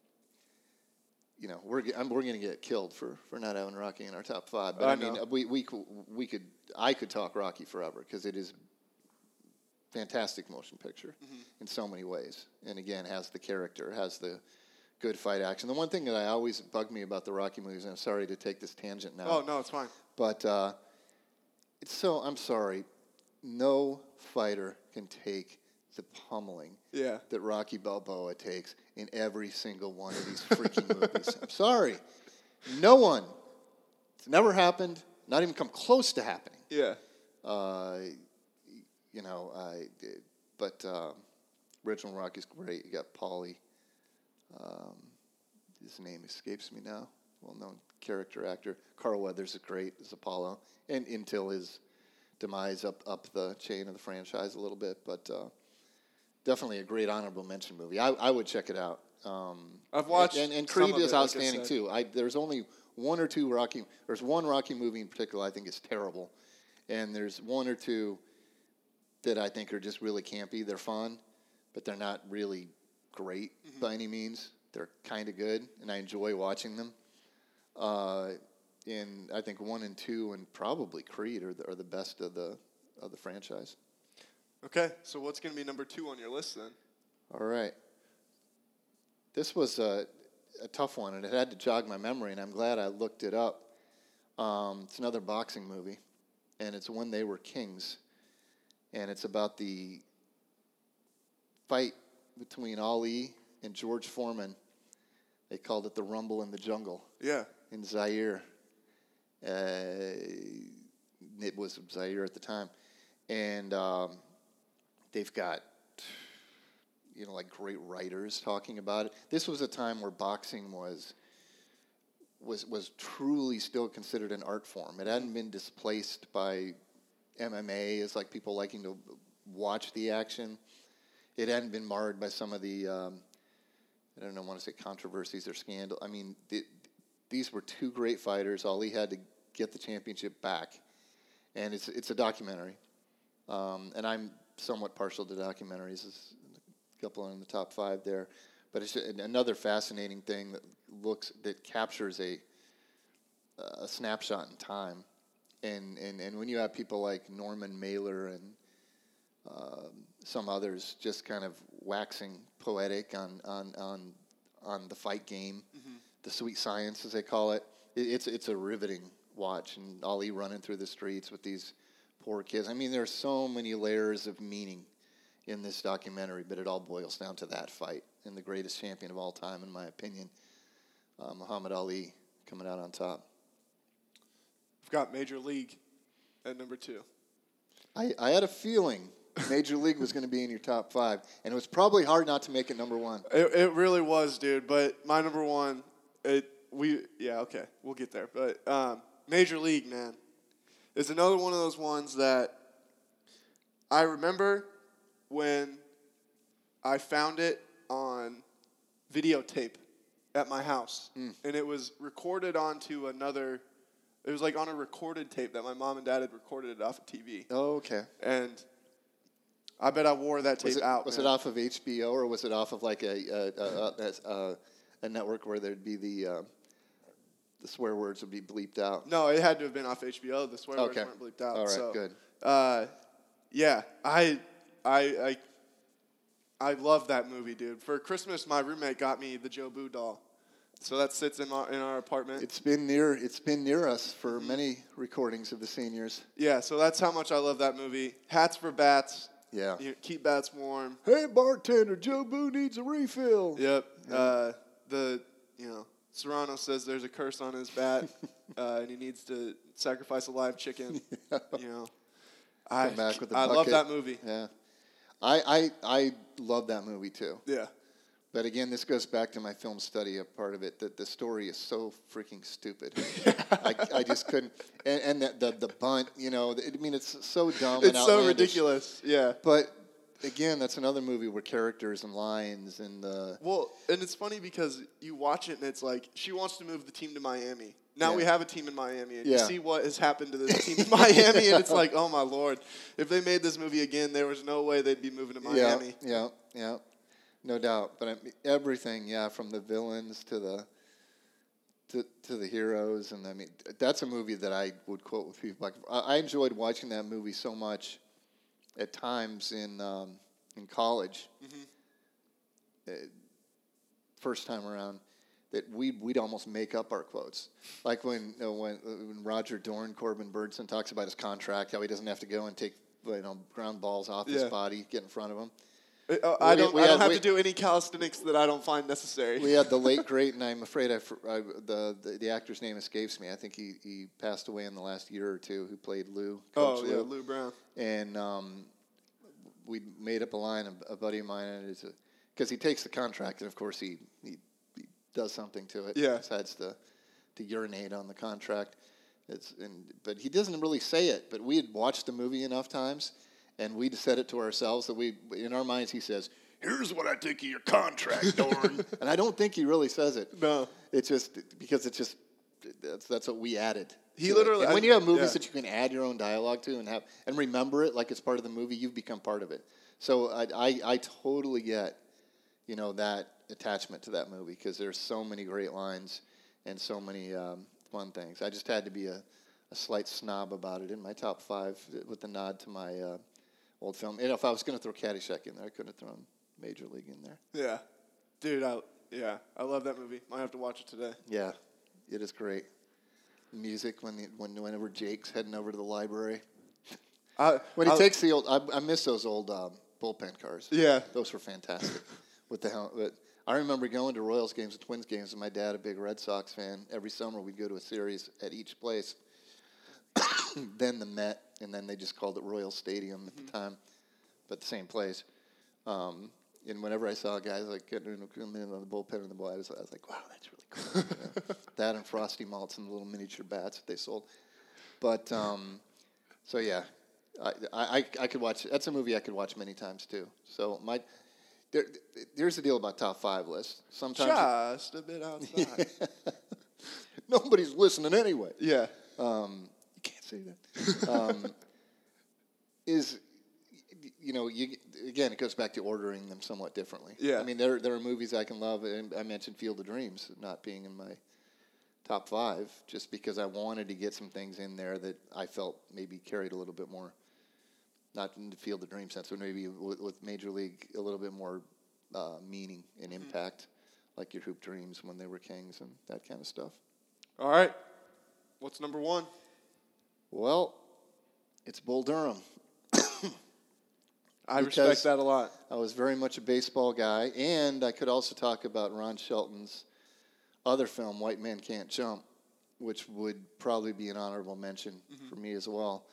you know, we're I'm, we're going to get killed for, for not having Rocky in our top five. But, I, I mean, we, we, we could, I could talk Rocky forever because it is fantastic motion picture mm-hmm. in so many ways. And, again, has the character, has the good fight action. The one thing that I always bugged me about the Rocky movies, and I'm sorry to take this tangent now. Oh, no, it's fine. But uh, it's so, I'm sorry, no fighter can take the pummeling yeah. that Rocky Balboa takes in every single one of these freaking movies. I'm sorry. No one. It's never happened, not even come close to happening. Yeah. Uh, you know, I, but uh, original Rocky's great. You got Paulie. Um, his name escapes me now. Well-known character actor. Carl Weathers is great as Apollo, and until his demise up up the chain of the franchise a little bit, but uh, definitely a great honorable mention movie. I, I would check it out. Um, I've watched and, and Creed is it, outstanding like too. I, there's only one or two Rocky. There's one Rocky movie in particular I think is terrible, and there's one or two that I think are just really campy. They're fun, but they're not really great mm-hmm. by any means. They're kind of good, and I enjoy watching them. Uh, and I think one and two, and probably Creed, are the, are the best of the of the franchise. Okay, so what's going to be number two on your list then? All right. This was a, a tough one, and it had to jog my memory, and I'm glad I looked it up. Um, it's another boxing movie, and it's When They Were Kings, and it's about the fight between Ali and George Foreman. They called it the Rumble in the Jungle. Yeah. In Zaire. Uh, it was Zaire at the time. And um, they've got, you know, like great writers talking about it. This was a time where boxing was was was truly still considered an art form. It hadn't been displaced by M M A as like people liking to watch the action. It hadn't been marred by some of the, um, I don't know, I want to say controversies or scandal. I mean, the, these were two great fighters. Ali had to get the championship back, and it's it's a documentary. Um, and I'm somewhat partial to documentaries. There's a couple in the top five there, but it's another fascinating thing that looks that captures a a snapshot in time. And and and when you have people like Norman Mailer and uh, some others just kind of waxing poetic on on on on the fight game, mm-hmm. the sweet science as they call it, it, it's it's a riveting watch, and Ali running through the streets with these poor kids. I mean, there's so many layers of meaning in this documentary, but it all boils down to that fight and the greatest champion of all time, in my opinion, uh, Muhammad Ali, coming out on top. We've got Major League at number two. I, I had a feeling Major League was going to be in your top five, and it was probably hard not to make it number one. It, it really was, dude. But my number one, it we yeah okay, we'll get there. But um, Major League, man, is another one of those ones that I remember when I found it on videotape at my house, mm. and it was recorded onto another. It was like on a recorded tape that my mom and dad had recorded it off of T V. Oh, okay. And I bet I wore that tape was it, out. Was man. it off of H B O or was it off of like a a, a, a, a network where there'd be the uh, the swear words would be bleeped out? No, it had to have been off H B O. The swear okay. words weren't bleeped out. All right, so, good. Uh, yeah, I, I, I, I love that movie, dude. For Christmas, my roommate got me the Joe Boo doll. So that sits in our, in our apartment. It's been near it's been near us for many recordings of the seniors. Yeah, so that's how much I love that movie. Hats for bats. Yeah. You know, keep bats warm. Hey bartender, Joe Boo needs a refill. Yep. Yeah. Uh, the you know Serrano says there's a curse on his bat, uh, and he needs to sacrifice a live chicken. Yeah. You know, I Come back with a I bucket. love that movie. Yeah, I I I love that movie too. Yeah. But again, this goes back to my film study, a part of it, that the story is so freaking stupid. I, I just couldn't. And, and the, the the bunt, you know, I mean, it's so dumb and It's so outlandish. ridiculous. Yeah. But again, that's another movie where characters and lines and the. Well, and it's funny because you watch it and it's like she wants to move the team to Miami. Now Yeah. we have a team in Miami, and Yeah. you see what has happened to this team in Miami, and it's like, oh my lord! If they made this movie again, there was no way they'd be moving to Miami. Yeah, yeah, yeah. No doubt, but I mean, everything, yeah, from the villains to the to, to the heroes, and I mean, that's a movie that I would quote with people. Like, I, I enjoyed watching that movie so much at times in um, in college. Mm-hmm. Uh, first time around, that we we'd almost make up our quotes, like when you know, when when Roger Dorn, Corbin Burnson talks about his contract, how he doesn't have to go and take you know ground balls off Yeah. his body, get in front of him. Uh, I We- don't. we I don't had- have we- to do any calisthenics that I don't find necessary. We had the late great, and I'm afraid I, fr- I the, the the actor's name escapes me. I think he, he passed away in the last year or two. Who played Lou? Coach oh yeah, Lou Brown. And um, we made up a line. A, a buddy of mine, and it's because he takes the contract, and of course he, he he does something to it. Yeah. Decides to to urinate on the contract. It's and but he doesn't really say it. But we had watched the movie enough times, and we'd said it to ourselves that we in our minds he says, "Here's what I think of your contract, Dorn." And I don't think he really says it. No. It's just because it's just that's that's what we added. He to it. literally- And when I- you have movies yeah. that you can add your own dialogue to and have and remember it like it's part of the movie, you've become part of it. So I I, I totally get, you know, that attachment to that movie because there's so many great lines and so many um, fun things. I just had to be a, a slight snob about it in my top five with the nod to my uh, old film. And if I was going to throw Caddyshack in there, I could have thrown Major League in there. Yeah, dude. I yeah, I love that movie. Might have to watch it today. Yeah, it is great. Music when the, when whenever Jake's heading over to the library. I, When he I- takes the old, I, I miss those old um, bullpen cars. Yeah. Those were fantastic. With the hel- but I remember going to Royals games and Twins games, and my dad, a big Red Sox fan. Every summer we'd go to a series at each place. Then the Met, and then they just called it Royal Stadium at the time, but the same place. Um, and whenever I saw guys like getting in on the bullpen and the ball, I was, I was like, wow, that's really cool. You know? That and Frosty Malts and the little miniature bats that they sold. But um, so yeah, I, I I could watch. That's a movie I could watch many times too. So my there, here's the deal about top five lists. Sometimes just a bit outside. nobody's listening anyway. yeah. Um, you can't say that. Um, is you know, you again, it goes back to ordering them somewhat differently. Yeah. I mean, there there are movies I can love, and I mentioned Field of Dreams not being in my top five, just because I wanted to get some things in there that I felt maybe carried a little bit more, not in the Field of Dreams sense, but maybe with, with Major League a little bit more uh, meaning and impact, mm-hmm. like your Hoop Dreams when they were Kings and that kind of stuff. All right. What's number one? Well, it's Bull Durham. I Because respect that a lot. I was very much a baseball guy, and I could also talk about Ron Shelton's other film, White Man Can't Jump, which would probably be an honorable mention mm-hmm. for me as well.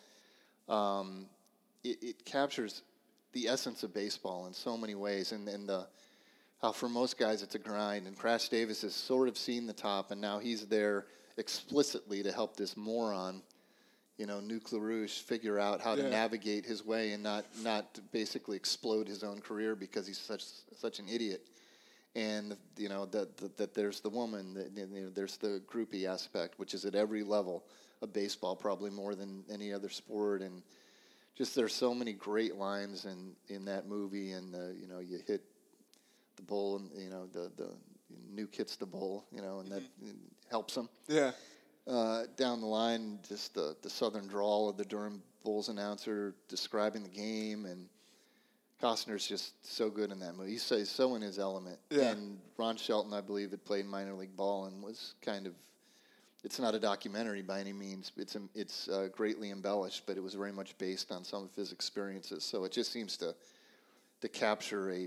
Um, it, it captures the essence of baseball in so many ways, and, and the how for most guys it's a grind. And Crash Davis has sort of seen the top, and now he's there explicitly to help this moron, you know, Nuke LaRouche, figure out how yeah. to navigate his way and not not basically explode his own career because he's such such an idiot. And you know that the, that there's the woman, that, you know, there's the groupie aspect, which is at every level of baseball, probably more than any other sport. And just there's so many great lines in, in that movie. And uh, you know, you hit the bull, and you know the the Nuke hits the bull, you know, and mm-hmm. that helps him. Yeah. Uh, down the line, just the the southern drawl of the Durham Bulls announcer describing the game, and Costner's just so good in that movie. He's so, he's so in his element. Yeah. And Ron Shelton, I believe, had played minor league ball and was kind of. It's not a documentary by any means. It's um, it's uh, greatly embellished, but it was very much based on some of his experiences. So it just seems to to capture a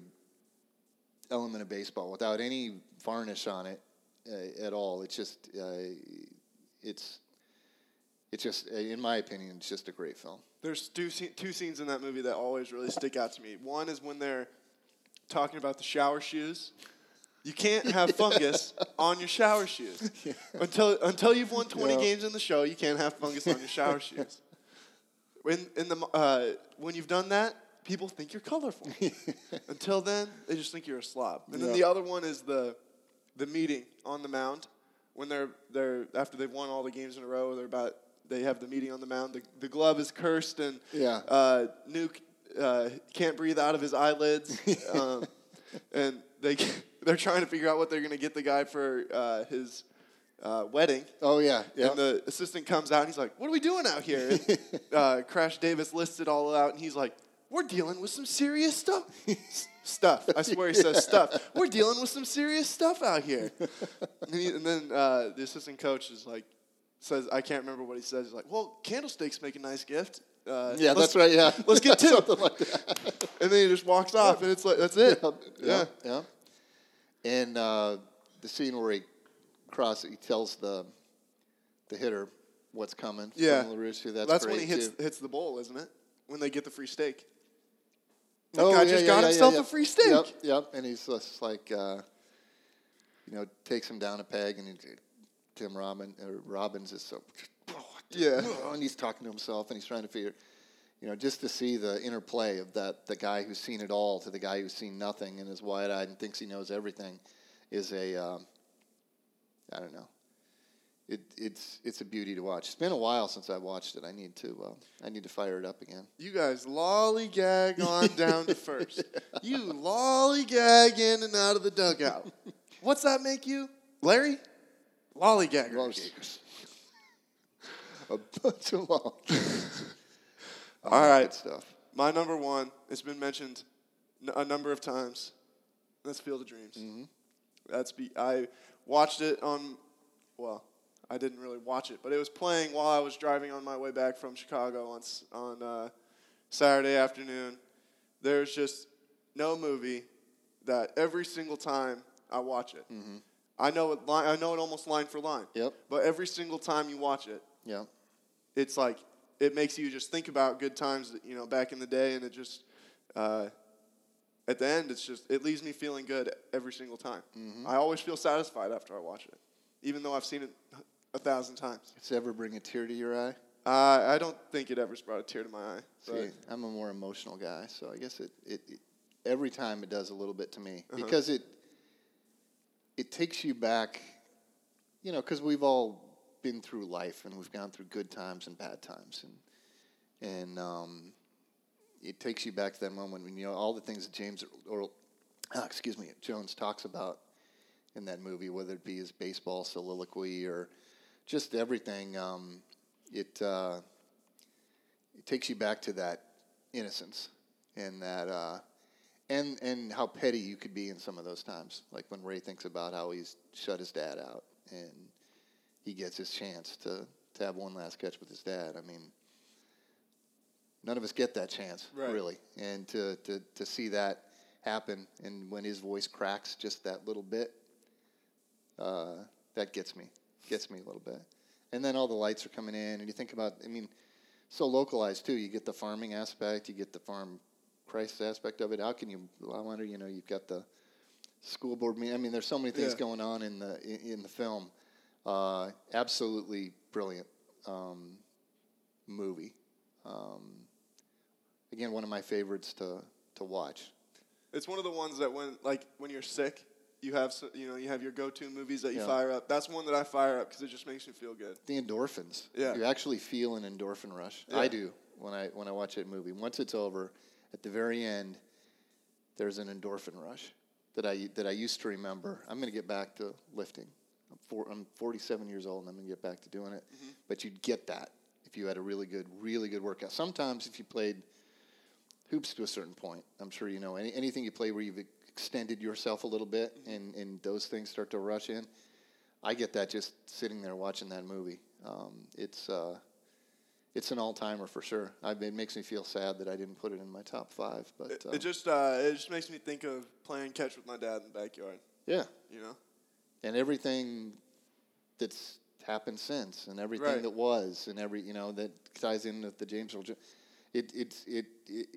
element of baseball without any varnish on it uh, at all. It's just uh, it's it's just uh, in my opinion, it's just a great film. There's two two scenes in that movie that always really stick out to me. One is when they're talking about the shower shoes. You can't have fungus on your shower shoes. Yeah. Until until you've won twenty yeah. games in the show, you can't have fungus on your shower shoes. When in the uh, when you've done that, people think you're colorful. Until then, they just think you're a slob. And yeah. then the other one is the the meeting on the mound when they're they're after they've won all the games in a row. They're about they have the meeting on the mound. The, the glove is cursed, and yeah. uh, Nuke uh, can't breathe out of his eyelids, um, and they they're trying to figure out what they're going to get the guy for uh, his uh, wedding. Oh yeah, yeah. And the assistant comes out, and he's like, "What are we doing out here?" And, uh, Crash Davis lists it all out, and he's like, "We're dealing with some serious stuff." Stuff. I swear he says stuff. We're dealing with some serious stuff out here. And, he, and then uh, the assistant coach is like, says, I can't remember what he says. He's like, well, candlesticks make a nice gift. Uh, yeah, that's right, yeah. Let's get two. Something like that. And then he just walks off, and it's like, that's it. Yeah. Yeah. yeah. And uh, the scene where he crosses, he tells the the hitter what's coming. Yeah. From LaRouche, that's that's great when he hits, too. hits the bowl, isn't it? When they get the free steak. The oh, guy yeah, just yeah, got yeah, himself yeah, a free steak. Yep, yep. And he's just like, uh, you know, takes him down a peg, and he, Tim Robin, or Robbins is so, oh, yeah. And he's talking to himself, and he's trying to figure, you know, just to see the interplay of that, the guy who's seen it all to the guy who's seen nothing and is wide-eyed and thinks he knows everything, is a, um, I don't know. It, it's it's a beauty to watch. It's been a while since I watched it. I need to uh, I need to fire it up again. You guys lollygag on down to first. You lollygag in and out of the dugout. What's that make you, Larry? Lollygaggers. Lollygaggers. A bunch of lollygaggers. All right, stuff. My number one. It's been mentioned n- a number of times. That's Field of Dreams. Mm-hmm. That's be. I watched it on. Well. I didn't really watch it, but it was playing while I was driving on my way back from Chicago on on uh, Saturday afternoon. There's just no movie that every single time I watch it, mm-hmm. I know it. Li- I know it almost line for line. Yep. But every single time you watch it, yep. it's like it makes you just think about good times, you know, back in the day, and it just uh, at the end, it's just it leaves me feeling good every single time. Mm-hmm. I always feel satisfied after I watch it, even though I've seen it a thousand times. Does it ever bring a tear to your eye? Uh, I don't think it ever's brought a tear to my eye. See, I'm a more emotional guy, so I guess it, it, it every time it does a little bit to me uh-huh. because it it takes you back, you know, because we've all been through life and we've gone through good times and bad times, and and um, it takes you back to that moment when you know all the things that James or uh, excuse me Jones talks about in that movie, whether it be his baseball soliloquy or just everything, um, it uh, it takes you back to that innocence and that uh, and and how petty you could be in some of those times, like when Ray thinks about how he's shut his dad out and he gets his chance to, to have one last catch with his dad. I mean, none of us get that chance, Right. really. And to, to, to see that happen, and when his voice cracks just that little bit, uh, that gets me, gets me a little bit. And then all the lights are coming in, and you think about, I mean, so localized, too. You get the farming aspect, you get the farm crisis aspect of it. How can you, I wonder, you know, you've got the school board meeting. I mean, there's so many things Yeah. going on in the in, in the film. Uh, absolutely brilliant um, movie. Um, again, one of my favorites to, to watch. It's one of the ones that when like when you're sick, you have so, you know you have your go-to movies that you Yeah. fire up. That's one that I fire up because it just makes me feel good. The endorphins. Yeah. You actually feel an endorphin rush. Yeah. I do when I when I watch that movie. Once it's over, at the very end, there's an endorphin rush that I that I used to remember. I'm going to get back to lifting. I'm, four, I'm forty-seven years old, and I'm going to get back to doing it. Mm-hmm. But you'd get that if you had a really good, really good workout. Sometimes if you played hoops to a certain point, I'm sure you know, any, anything you play where you've extended yourself a little bit Mm-hmm. and, and those things start to rush in, I get that just sitting there watching that movie. Um, it's uh, it's an all-timer for sure. I, it makes me feel sad that I didn't put it in my top five. But It, uh, it just uh, it just makes me think of playing catch with my dad in the backyard. yeah, You know. and everything that's happened since, and everything Right. that was, and every you know that ties in with the James Earl Jones. It it's it, it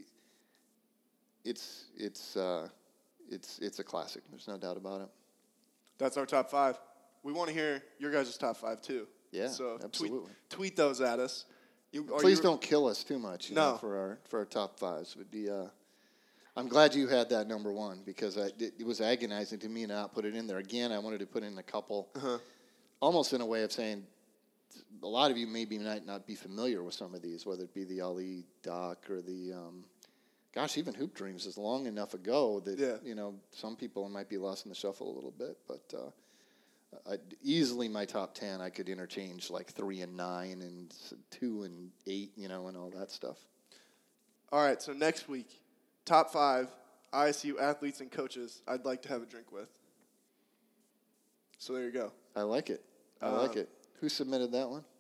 it's it's uh, it's it's a classic. There's no doubt about it. That's our top five. We want to hear your guys' top five too. Yeah, So absolutely. tweet, tweet those at us. You, are Please you- don't kill us too much. You No. know, for our for our top fives would be. Uh, I'm glad you had that number one because I, it, it was agonizing to me to not put it in there. Again, I wanted to put in a couple, Uh-huh. almost in a way of saying, a lot of you maybe might not be familiar with some of these, whether it be the Ali doc or the, um, gosh, even Hoop Dreams is long enough ago that Yeah. you know some people might be lost in the shuffle a little bit, but. Uh, I, easily my top ten, I could interchange like three and nine and s- two and eight, you know, and all that stuff. All right. So next week, top five I S U athletes and coaches I'd like to have a drink with. So there you go. I like it. I Um, like it. Who submitted that one?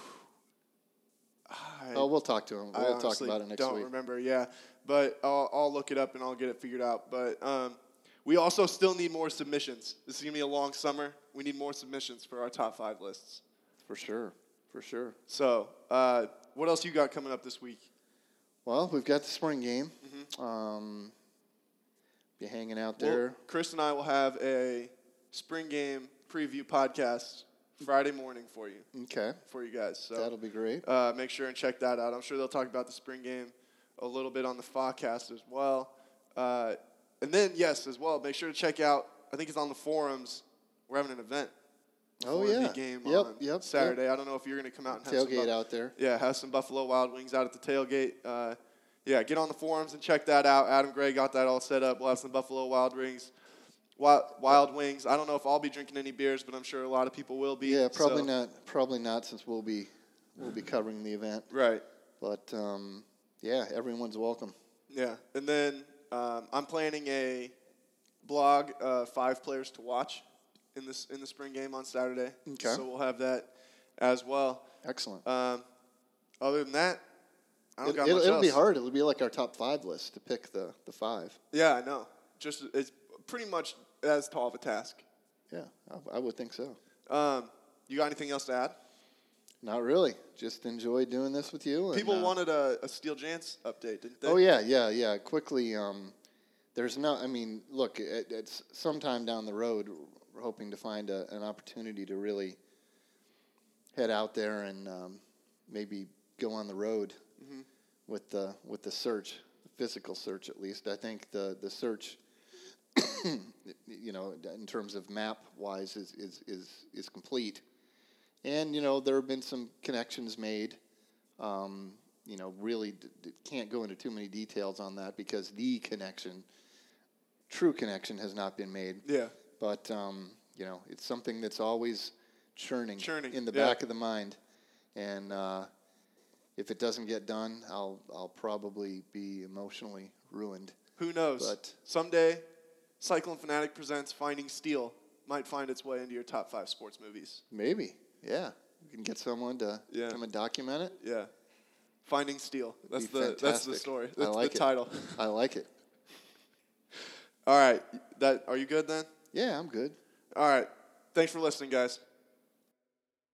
I, Oh, we'll talk to him. I We'll talk honestly about it next don't week. remember. Yeah, but I'll, I'll look it up and I'll get it figured out. But um, we also still need more submissions. This is gonna be a long summer. We need more submissions for our top five lists. For sure. For sure. So, uh, what else you got coming up this week? Well, we've got the spring game. Um, be hanging out Well, there. Chris and I will have a spring game preview podcast Friday morning for you, Okay. for you guys. So That'll be great. uh, make sure and check that out. I'm sure they'll talk about the spring game a little bit on the Fawcast as well. Uh, and then, yes, as well, make sure to check out, I think it's on the forums, we're having an event Oh, before yeah. the game Yep, on yep, Saturday. I don't know if you're going to come out and have some Tailgate bu- out there. Yeah, have some Buffalo Wild Wings out at the tailgate. Uh, yeah, get on the forums and check that out. Adam Gray got that all set up. We'll have some Buffalo Wild Wings. Wild, wild Wings. I don't know if I'll be drinking any beers, but I'm sure a lot of people will be. Yeah, probably so- not. Probably not, since we'll be we'll be covering the event. Right. But um, yeah, everyone's welcome. Yeah, and then um, I'm planning a blog, uh, five players to watch in this in the spring game on Saturday. Okay. So we'll have that as well. Excellent. Um, other than that, I don't It, got it'll much it'll be else. hard. It'll be like our top five list to pick the, the five. Yeah, I know. Just it's pretty much as tall of a task. Yeah, I, I would think so. Um, you got anything else to add? Not really. Just enjoy doing this with you. And, People uh, wanted a, a Steel Jants update, didn't they? Oh yeah, yeah, yeah. Quickly, um, there's no. I mean, look, it, it's sometime down the road. We're hoping to find a, an opportunity to really head out there and um, maybe go on the road Mm-hmm. with the with the search, the physical search at least. I think the the search, you know, in terms of map wise, is is is is complete. And, you know, there have been some connections made. Um, you know, really d- d- can't go into too many details on that because the connection, true connection, has not been made. Yeah. But, um, you know, it's something that's always churning, Churning, in the yeah. back of the mind. And uh, if it doesn't get done, I'll I'll probably be emotionally ruined. Who knows? But- Someday, Cyclone Fanatic presents Finding Steel might find its way into your top five sports movies. Maybe. Yeah, we can get someone to Yeah. come and document it. Yeah. Finding Steel. That's Be the that's the fantastic. story. I That's like the it. title. I like it. All right. That are you good then? Yeah, I'm good. All right. Thanks for listening, guys.